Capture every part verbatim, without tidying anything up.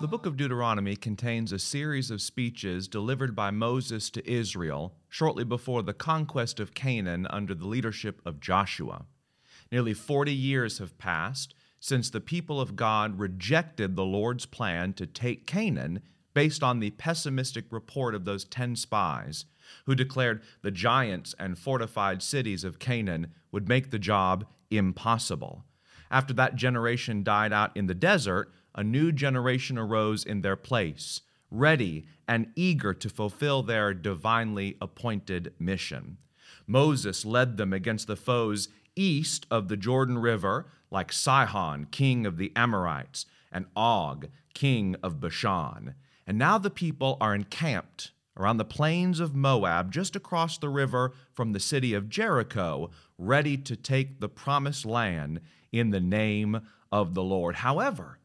The book of Deuteronomy contains a series of speeches delivered by Moses to Israel shortly before the conquest of Canaan under the leadership of Joshua. Nearly forty years have passed since the people of God rejected the Lord's plan to take Canaan based on the pessimistic report of those ten spies who declared the giants and fortified cities of Canaan would make the job impossible. After that generation died out in the desert, a new generation arose in their place, ready and eager to fulfill their divinely appointed mission. Moses led them against the foes east of the Jordan River, like Sihon, king of the Amorites, and Og, king of Bashan. And now the people are encamped around the plains of Moab, just across the river from the city of Jericho, ready to take the promised land in the name of the Lord. However,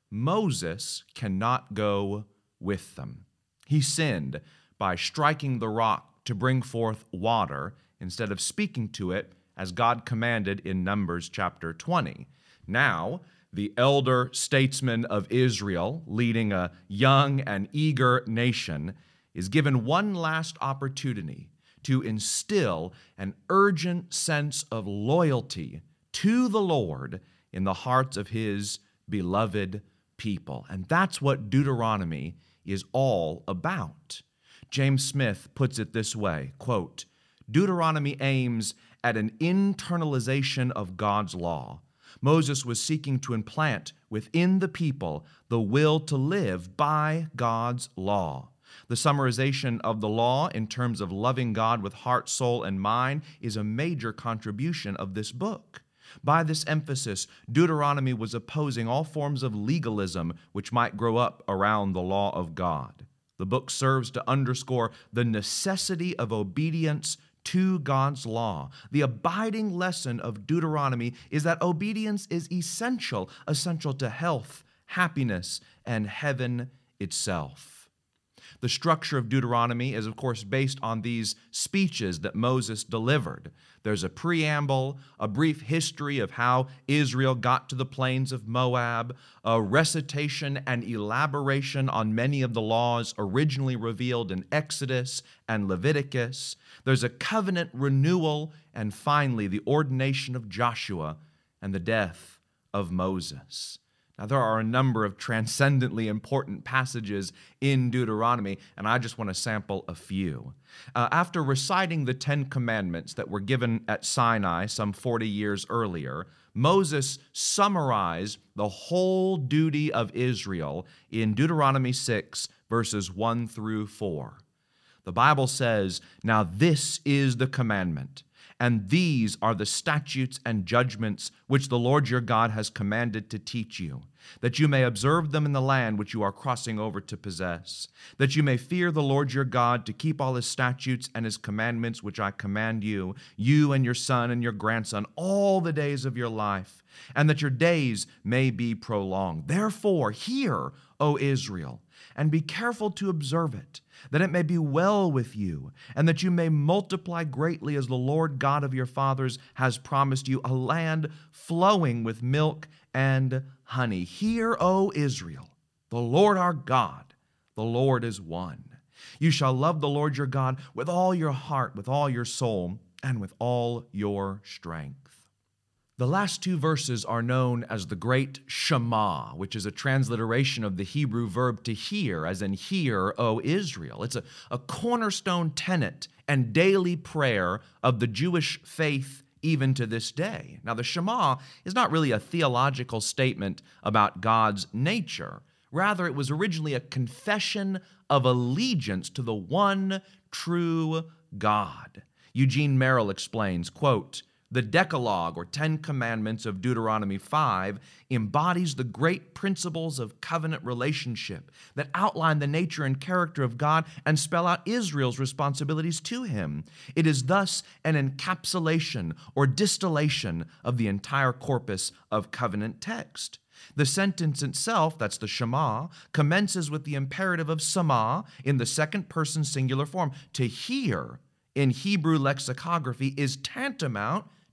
Moses cannot go with them. He sinned by striking the rock to bring forth water instead of speaking to it as God commanded in Numbers chapter twenty. Now, the elder statesman of Israel, leading a young and eager nation, is given one last opportunity to instill an urgent sense of loyalty to the Lord in the hearts of his beloved people. And that's what Deuteronomy is all about. James Smith puts it this way, quote, Deuteronomy aims at an internalization of God's law. Moses was seeking to implant within the people the will to live by God's law. The summarization of the law in terms of loving God with heart, soul, and mind is a major contribution of this book. By this emphasis, Deuteronomy was opposing all forms of legalism which might grow up around the law of God. The book serves to underscore the necessity of obedience to God's law. The abiding lesson of Deuteronomy is that obedience is essential, essential to health, happiness, and heaven itself. The structure of Deuteronomy is, of course, based on these speeches that Moses delivered. There's a preamble, a brief history of how Israel got to the plains of Moab, a recitation and elaboration on many of the laws originally revealed in Exodus and Leviticus. There's a covenant renewal, and finally, the ordination of Joshua and the death of Moses. Now, there are a number of transcendently important passages in Deuteronomy, and I just want to sample a few. Uh, after reciting the Ten Commandments that were given at Sinai some forty years earlier, Moses summarized the whole duty of Israel in Deuteronomy six, verses one through four. The Bible says, "Now this is the commandment, and these are the statutes and judgments which the Lord your God has commanded to teach you, that you may observe them in the land which you are crossing over to possess, that you may fear the Lord your God to keep all his statutes and his commandments which I command you, you and your son and your grandson, all the days of your life, and that your days may be prolonged. Therefore, hear, O Israel, and be careful to observe it, that it may be well with you, and that you may multiply greatly as the Lord God of your fathers has promised you, a land flowing with milk and honey. Hear, O Israel, the Lord our God, the Lord is one. You shall love the Lord your God with all your heart, with all your soul, and with all your strength." The last two verses are known as the Great Shema, which is a transliteration of the Hebrew verb to hear, as in hear, O Israel. It's a, a cornerstone tenet and daily prayer of the Jewish faith even to this day. Now, the Shema is not really a theological statement about God's nature. Rather, it was originally a confession of allegiance to the one true God. Eugene Merrill explains, quote, "The Decalogue, or Ten Commandments of Deuteronomy five, embodies the great principles of covenant relationship that outline the nature and character of God and spell out Israel's responsibilities to him. It is thus an encapsulation or distillation of the entire corpus of covenant text. The sentence itself, that's the Shema, commences with the imperative of Sama in the second person singular form. To hear in Hebrew lexicography is tantamount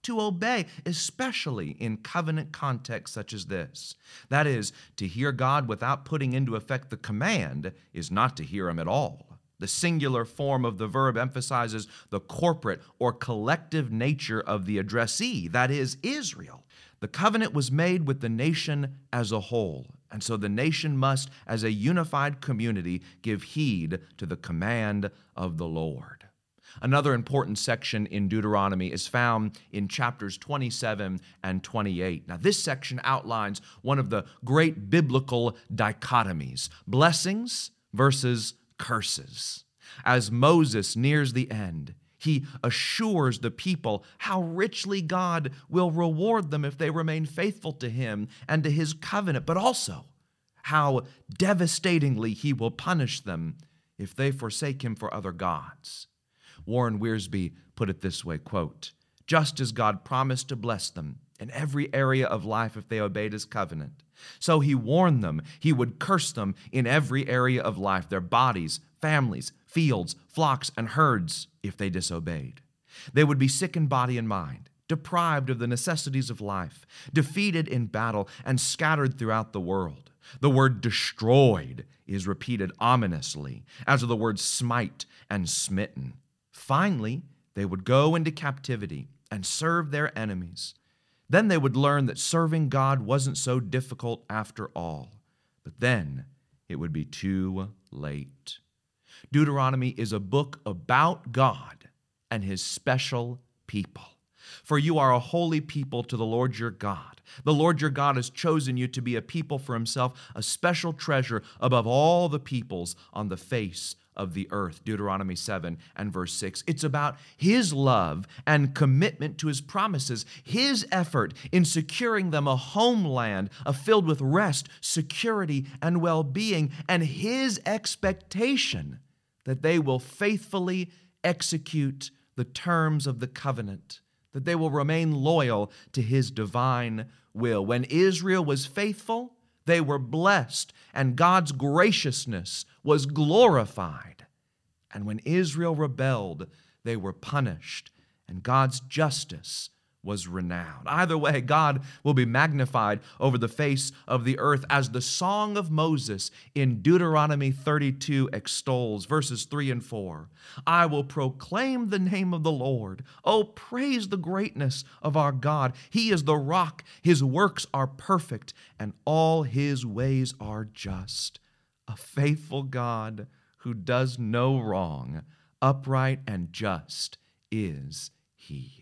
to obey, especially in covenant contexts such as this. That is, to hear God without putting into effect the command is not to hear him at all. The singular form of the verb emphasizes the corporate or collective nature of the addressee, that is, Israel. The covenant was made with the nation as a whole, and so the nation must, as a unified community, give heed to the command of the Lord. Another important section in Deuteronomy is found in chapters twenty-seven and twenty-eight. Now, this section outlines one of the great biblical dichotomies, blessings versus curses. As Moses nears the end, he assures the people how richly God will reward them if they remain faithful to him and to his covenant, but also how devastatingly he will punish them if they forsake him for other gods. Warren Wiersbe put it this way, quote, "Just as God promised to bless them in every area of life if they obeyed his covenant, so he warned them he would curse them in every area of life, their bodies, families, fields, flocks, and herds, if they disobeyed. They would be sick in body and mind, deprived of the necessities of life, defeated in battle, and scattered throughout the world. The word destroyed is repeated ominously, as are the words smite and smitten. Finally, they would go into captivity and serve their enemies. Then they would learn that serving God wasn't so difficult after all. But then it would be too late." Deuteronomy is a book about God and his special people. For you are a holy people to the Lord your God. The Lord your God has chosen you to be a people for himself, a special treasure above all the peoples on the face of the earth. Deuteronomy seven and verse six. It's about his love and commitment to his promises, his effort in securing them a homeland filled with rest, security, and well-being, and his expectation that they will faithfully execute the terms of the covenant, that they will remain loyal to his divine will. When Israel was faithful, they were blessed, and God's graciousness was glorified. And when Israel rebelled, they were punished, and God's justice was renowned. Either way, God will be magnified over the face of the earth, as the song of Moses in Deuteronomy thirty-two extols, verses three and four. "I will proclaim the name of the Lord. Oh, praise the greatness of our God. He is the rock. His works are perfect, and all his ways are just. A faithful God who does no wrong, upright and just is he."